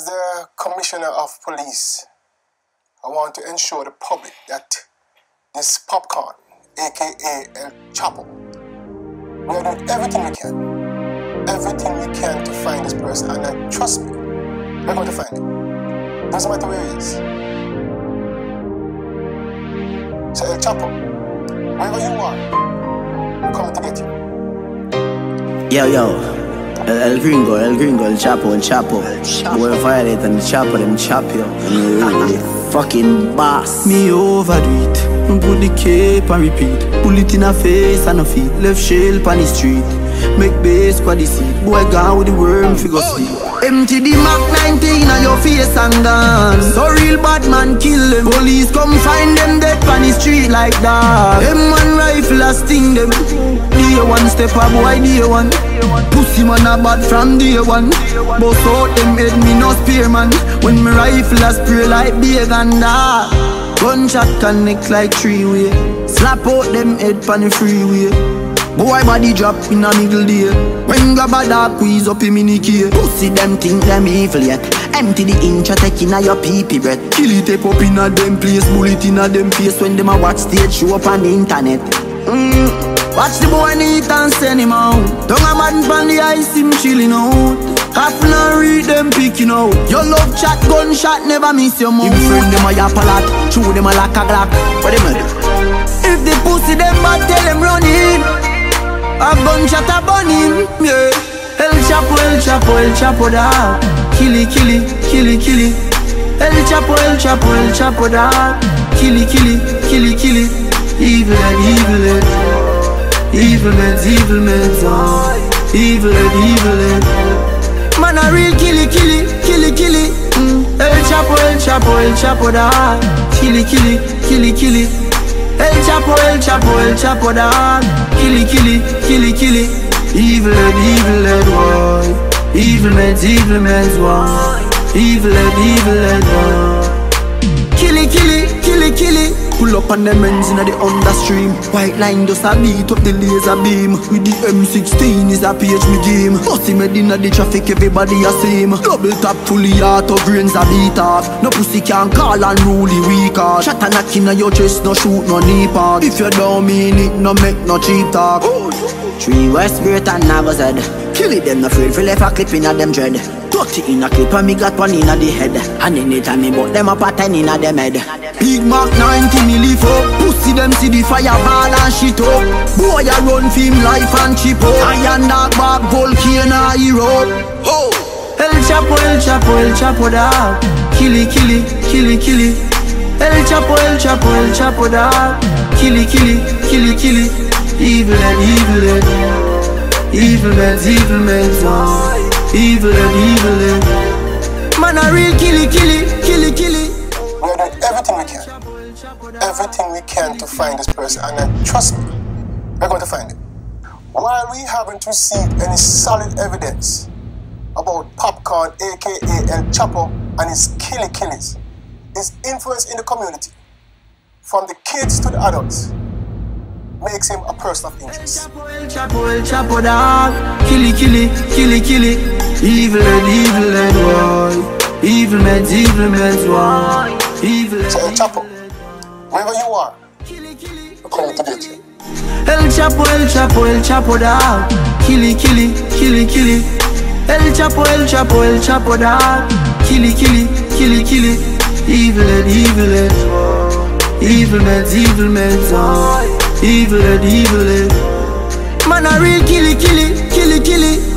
As the Commissioner of Police, I want to ensure the public that this Popcorn, aka El Chapo, we are doing everything we can to find this person, and trust me, we're going to find him. Doesn't matter where he is. So El Chapo, wherever you are, we're coming to get you. Yo. El Gringo, El Chapo. Boy violate and the Chapo, them chop you. The fucking boss. Me overdo it. Put the cape and repeat. Pull it in her face and her feet. Left shell on the street. Make base for the seat. Boy gone with the worm, figure sleep. Empty the Mac 19 on your face and dance. So real bad man kill them. Police come find them dead on the street like that. M1 rifle a sting them. Day one step up, boy day one. Pussy man a bad from day one. Boss out them head, me no spear man. When me rifle a spray like beer and that. Gunshot connect like three-way. Slap out them head on the freeway. Boy body drop in a middle day. When grab a dark squeeze up in mini key. Pussy them think them evil yet. Empty the inch a take in a your pee-pee breath. Kill it up in a them place. Bullet in a them face. When them a watch stage show up on the internet. Watch the boy neat and send him out. Don't a man from the ice him chilling out. Half and read them picking out. Your love chat gunshot never miss your mouth. Him friend them a yap a lot. Chew them a like a glock. What them a do? If the pussy them bad tell them run in. A gunshot a bun him, yeah. El Chapo da. Kill it. El Chapo da. Kill it. Evil head. Evil heads, evil head. Man a real kill it. El Chapo da. Kill it. El Chapo da. Kill it. Evil head, boy. Evil heads, boy. Evil head, boy. Kill it. Pull up on them ends in the understream. White line just a beat up the laser beam. With the M16 is a PH me game. Pussy made in the traffic, everybody a same. Double tap fully auto, brains a beat off. No pussy can call and rule the weak heart. Shot a knock in your chest, no shoot, no knee part. If you don't mean it, no make no cheap talk. 3 West Great and Navas head. Kill it, them no afraid for left a clip in a them dread. 30 in a clip and me got one in a the head. And anytime me bought them up a 10 in a them head. Big Mac 90 me lift up. Pussy them see the fireball and shit up. Boy a run for him life and chip up. Iron dog back volcano hero. El Chapo da. Kill it. El Chapo da. Kill it. Evil head. Evil heads, evil head. Man a real kill it. We are doing everything we can to find this person, and trust me, we're going to find him. While we haven't received any solid evidence about Popcorn, aka El Chapo, and his killies, his influence in the community, from the kids to the adults, makes him a person of interest. El Chapo da. Kill it. Evil head, boy. Evil heads, boy. So El Chapo, wherever you are, we're coming to get you. El Chapo da. Kill it. El Chapo da. Kill it. Evil head. Evil heads, boy. Evil head. Man a real kill it.